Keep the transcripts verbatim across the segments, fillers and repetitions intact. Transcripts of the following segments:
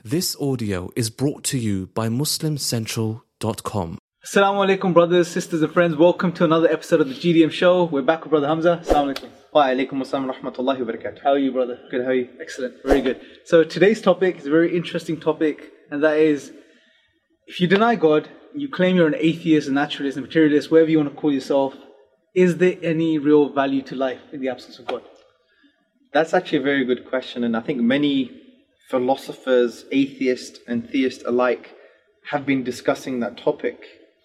This audio is brought to you by muslim central dot com. Assalamu alaikum, brothers, sisters and friends. Welcome to another episode of the G D M Show. We're back with Brother Hamza. Assalamu alaikum. Wa alaikum assalam wa rahmatullahi wa barakatuh. How are you, brother? Good, how are you? Excellent, very good. So today's topic is a very interesting topic, and that is, if you deny God, you claim you're an atheist, a naturalist, a materialist, whatever you want to call yourself, is there any real value to life in the absence of God? That's actually a very good question, and I think many philosophers, atheists and theists alike, have been discussing that topic.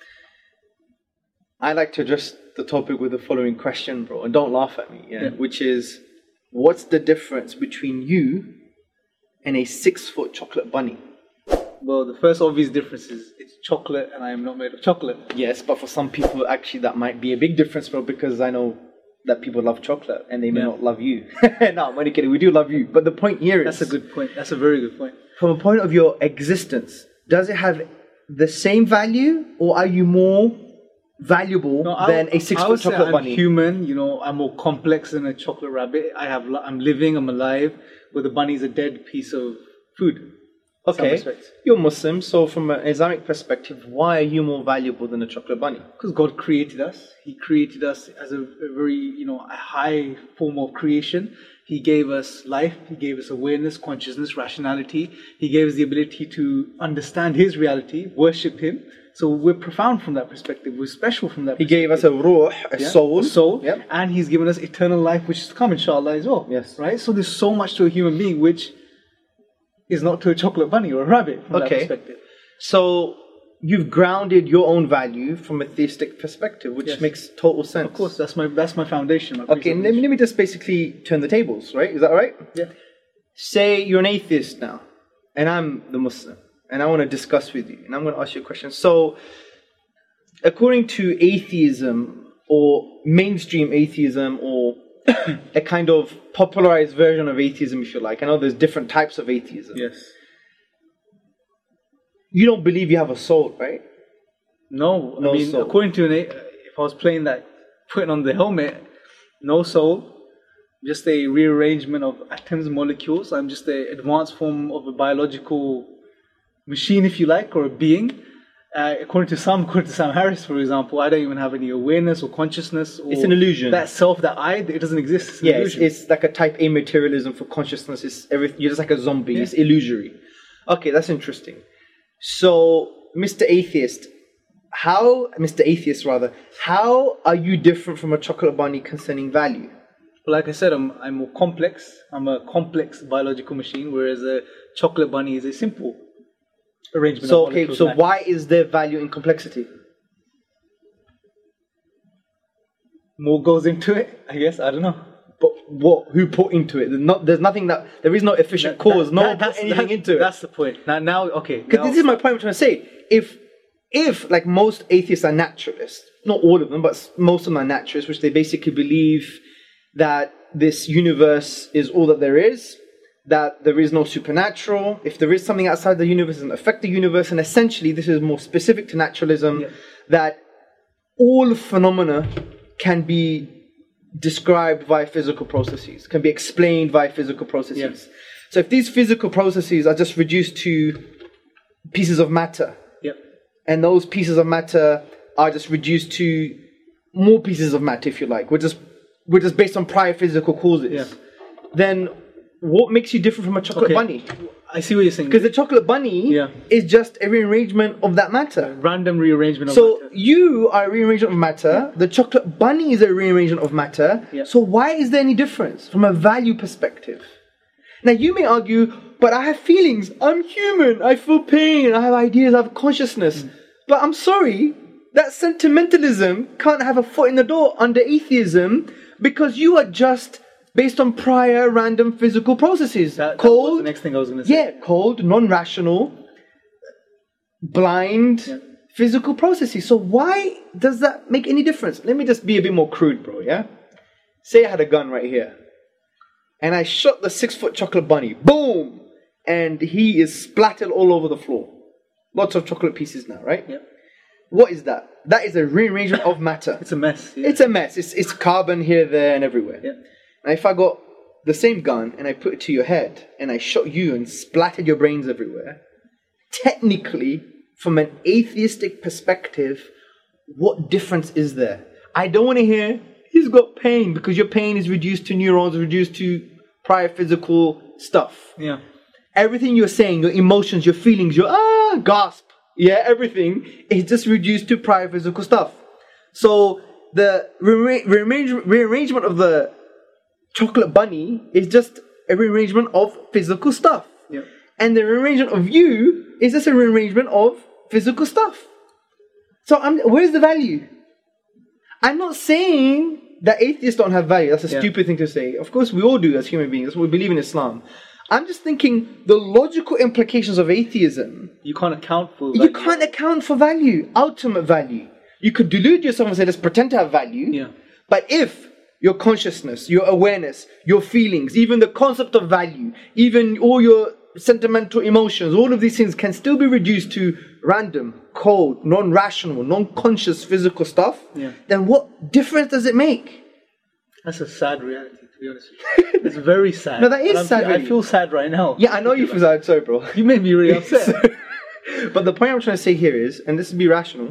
I like to address the topic with the following question, bro, and don't laugh at me, yeah? Yeah. Which is, what's the difference between you and a six-foot chocolate bunny? Well, the first obvious difference is it's chocolate and I am not made of chocolate. Yes, but for some people, actually, that might be a big difference, bro, because I know that people love chocolate and they may yeah. not love you. No, I'm only kidding. We do love you. But the point here is... That's a good point. That's a very good point. From a point of your existence, does it have the same value, or are you more valuable no, than a six-foot chocolate I'm bunny? I'm human. You know, I'm more complex than a chocolate rabbit. I have, I'm living, I'm alive, where the bunny is a dead piece of food. Okay, you're Muslim, so from an Islamic perspective, why are you more valuable than a chocolate bunny? Because God created us. He created us as a, a very, you know, a high form of creation. He gave us life. He gave us awareness, consciousness, rationality. He gave us the ability to understand His reality, worship Him. So we're profound from that perspective. We're special from that He perspective. gave us a ruh, a yeah? soul. A soul. Yep. And He's given us eternal life, which is to come, inshallah, as well. Yes. Right? So there's so much to a human being, which is not to a chocolate bunny or a rabbit from okay. that perspective. So you've grounded your own value from a theistic perspective, which yes. makes total sense. Of course, that's my that's my foundation. My okay, let me, let me just basically turn the tables, right? Is that all right? Yeah. Say you're an atheist now, and I'm the Muslim, and I want to discuss with you, and I'm going to ask you a question. So, according to atheism, or mainstream atheism, or a kind of popularized version of atheism, if you like. I know there's different types of atheism. Yes. You don't believe you have a soul, right? No. No I mean, soul. According to an, if I was playing that, putting on the helmet, no soul, just a rearrangement of atoms, molecules. I'm just an advanced form of a biological machine, if you like, or a being. Uh, according to some, according to Sam Harris, for example, I don't even have any awareness or consciousness. Or it's an illusion. That self, that I, it doesn't exist. It's an yeah, illusion. It's, it's like a type A materialism for consciousness. It's everything. You're just like a zombie. Yeah. It's illusory. Okay, that's interesting. So, Mister Atheist, how, Mister Atheist rather, how are you different from a chocolate bunny concerning value? Well, like I said, I'm I'm more complex. I'm a complex biological machine, whereas a chocolate bunny is a simple arrangement. So of okay, so why is there value in complexity? More goes into it, I guess. I don't know. But what? Who put into it? There's, not, there's nothing that there is no efficient that, cause. That, no that, one put anything into it. That's the point. Now, now, okay. Because this is my point. I'm trying to say, if if like most atheists are naturalists, not all of them, but most of them are naturalists, which they basically believe that this universe is all that there is. That there is no supernatural. If there is something outside the universe, it doesn't affect the universe. And essentially, this is more specific to naturalism, yeah. that all phenomena can be described via physical processes, can be explained via physical processes. Yeah. So if these physical processes are just reduced to pieces of matter, yeah. and those pieces of matter are just reduced to more pieces of matter, if you like, we're just, we're just based on prior physical causes, yeah. then what makes you different from a chocolate okay. bunny? I see what you're saying. Because the chocolate bunny yeah. is just a rearrangement of that matter. A random rearrangement of so matter. So you are a rearrangement of matter. Yeah. The chocolate bunny is a rearrangement of matter. Yeah. So why is there any difference from a value perspective? Now you may argue, but I have feelings. I'm human. I feel pain. I have ideas. I have consciousness. Mm. But I'm sorry, that sentimentalism can't have a foot in the door under atheism, because you are just based on prior random physical processes. That, that cold, was the next thing I was going to say. Yeah, cold, non-rational, blind, yeah. physical processes. So why does that make any difference? Let me just be a bit more crude, bro, yeah? Say I had a gun right here, and I shot the six-foot chocolate bunny. Boom! And he is splattered all over the floor. Lots of chocolate pieces now, right? Yeah. What is that? That is a rearrangement of matter. It's a mess. Yeah. It's a mess. It's, it's carbon here, there, and everywhere. Yeah. Now, if I got the same gun and I put it to your head and I shot you and splattered your brains everywhere, technically, from an atheistic perspective, what difference is there? I don't want to hear, he's got pain, because your pain is reduced to neurons, reduced to prior physical stuff. Yeah. Everything you're saying, your emotions, your feelings, your ah, gasp, yeah, everything is just reduced to prior physical stuff. So the re- rearrange- rearrangement of the chocolate bunny is just a rearrangement of physical stuff. Yeah. And the rearrangement of you is just a rearrangement of physical stuff. So I'm, where's the value? I'm not saying that atheists don't have value. That's a Yeah. stupid thing to say. Of course, we all do as human beings. That's what we believe in Islam. I'm just thinking the logical implications of atheism. You can't account for You value. can't account for value, ultimate value. You could delude yourself and say, let's pretend to have value. Yeah. But if your consciousness, your awareness, your feelings, even the concept of value, even all your sentimental emotions, all of these things can still be reduced to random, cold, non-rational, non-conscious physical stuff, Yeah. then what difference does it make? That's a sad reality, to be honest with you. It's very sad. No, that is And I'm sad, fe- I really. feel sad right now. Yeah, I know you feel sad, sorry, bro. You made me really upset. But the point I'm trying to say here is, and this is be rational,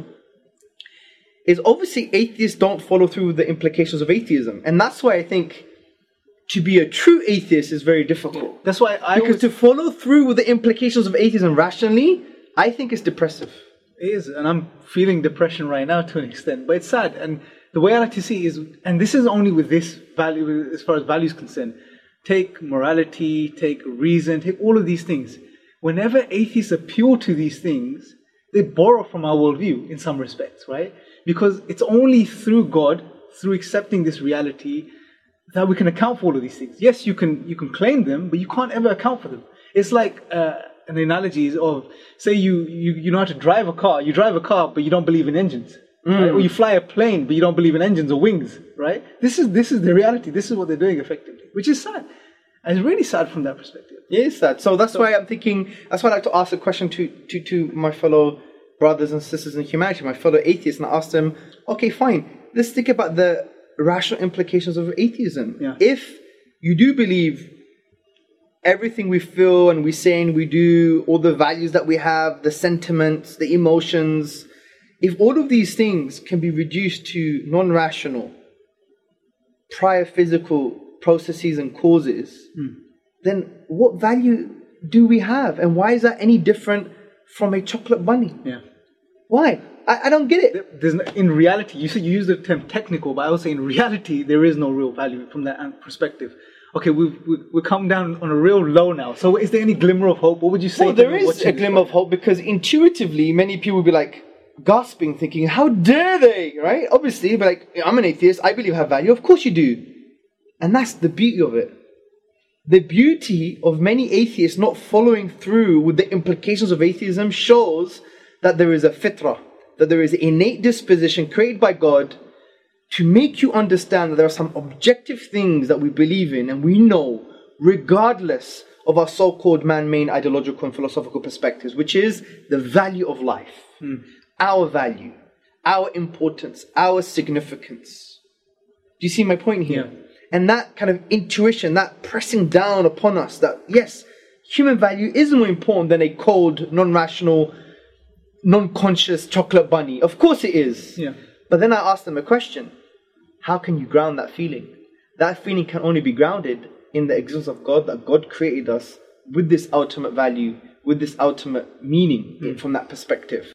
is obviously atheists don't follow through with the implications of atheism. And that's why I think to be a true atheist is very difficult. That's why I Because always, to follow through with the implications of atheism rationally, I think is depressive. it is, and I'm feeling depression right now to an extent, but it's sad. And the way I like to see is, and this is only with this value, as far as value is concerned, take morality, take reason, take all of these things. Whenever atheists appeal to these things, they borrow from our worldview in some respects, right? Because it's only through God, through accepting this reality, that we can account for all of these things. Yes, you can you can claim them, but you can't ever account for them. It's like uh, an analogy is of, say you, you you know how to drive a car. You drive a car, but you don't believe in engines. Right? Or you fly a plane, but you don't believe in engines or wings. Right? This is this is the reality. This is what they're doing effectively, which is sad. And it's really sad from that perspective. It is that. So that's why I'm thinking, that's why I like to ask a question to, to, to my fellow brothers and sisters in humanity, my fellow atheists, and I ask them, okay, fine, let's think about the rational implications of atheism. Yeah. If you do believe everything we feel and we say and we do, all the values that we have, the sentiments, the emotions, if all of these things can be reduced to non-rational, prior physical processes and causes, Mm. then what value do we have? And why is that any different from a chocolate bunny? Yeah. Why? I, I don't get it. There's no, in reality, you said you use the term technical, but I would say in reality there is no real value from that perspective. Okay, we've we've, we've come down on a real low now. So, is there any glimmer of hope? What would you say? Well, to there me is watching a this glimmer of hope, because intuitively many people will be like gasping, thinking, how dare they, right? Obviously, but like, I'm an atheist, I believe I have value. Of course you do. And that's the beauty of it. The beauty of many atheists not following through with the implications of atheism shows that there is a fitrah, that there is an innate disposition created by God to make you understand that there are some objective things that we believe in and we know, regardless of our so-called man-made ideological and philosophical perspectives, which is the value of life, Hmm. our value, our importance, our significance. Do you see my point here? Yeah. And that kind of intuition, that pressing down upon us that, yes, human value is more important than a cold, non-rational, non-conscious chocolate bunny. Of course it is. Yeah. But then I asked them a question. How can you ground that feeling? That feeling can only be grounded in the existence of God, that God created us with this ultimate value, with this ultimate meaning Mm. from that perspective.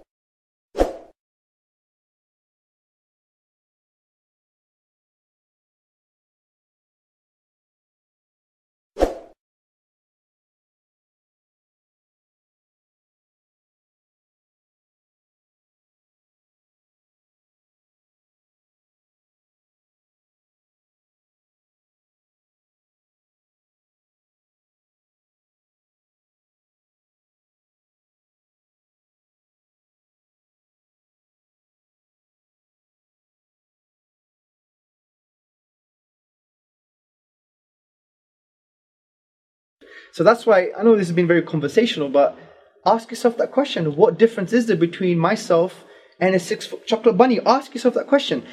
So that's why, I know this has been very conversational, but ask yourself that question. What difference is there between myself and a six-foot chocolate bunny? Ask yourself that question.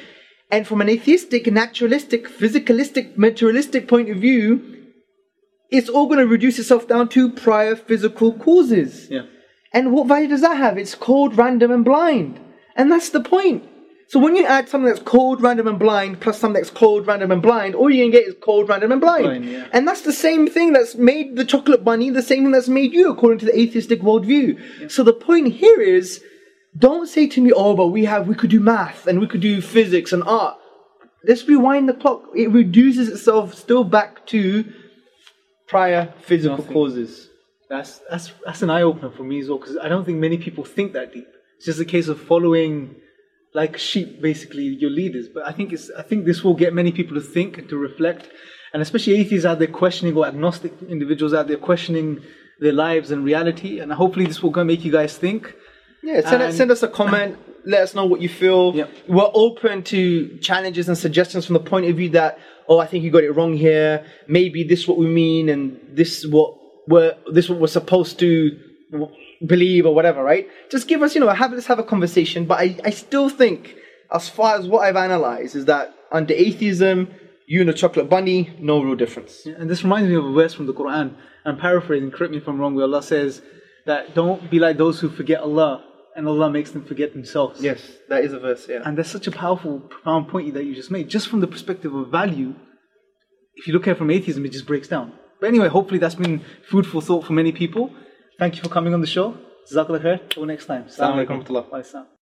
And from an atheistic, naturalistic, physicalistic, materialistic point of view, it's all going to reduce itself down to prior physical causes. Yeah. And what value does that have? It's cold, random, and blind. And that's the point. So when you add something that's cold, random, and blind, plus something that's cold, random, and blind, all you're going to get is cold, random, and blind. Blind, yeah. And that's the same thing that's made the chocolate bunny, the same thing that's made you, according to the atheistic worldview. Yeah. So the point here is, don't say to me, oh, but we have, we could do math, and we could do physics and art. Let's rewind the clock. It reduces itself still back to prior physical Nothing. causes. That's, that's, that's an eye-opener for me as well, because I don't think many people think that deep. It's just a case of following, like sheep, basically, your leaders. But I think it's, I think this will get many people to think and to reflect, and especially atheists out there questioning, or agnostic individuals out there questioning their lives and reality. And hopefully this will go make you guys think. Yeah, send, and, send us a comment. Let us know what you feel. Yep. We're open to challenges and suggestions from the point of view that, oh, I think you got it wrong here. Maybe this is what we mean, and this is what we're this is what we're supposed to believe, or whatever, right? Just give us, you know, have let's have a conversation. But I, I still think, as far as what I've analysed, is that under atheism, you and a chocolate bunny, no real difference. Yeah, and this reminds me of a verse from the Quran. I'm paraphrasing, correct me if I'm wrong, where Allah says that don't be like those who forget Allah, and Allah makes them forget themselves. Yes, that is a verse, yeah. And that's such a powerful, profound point that you just made. Just from the perspective of value, if you look at it from atheism, it just breaks down. But anyway, hopefully that's been food for thought for many people. Thank you for coming on the show. Jazakallah khair. Till next time. Assalamu alaikum.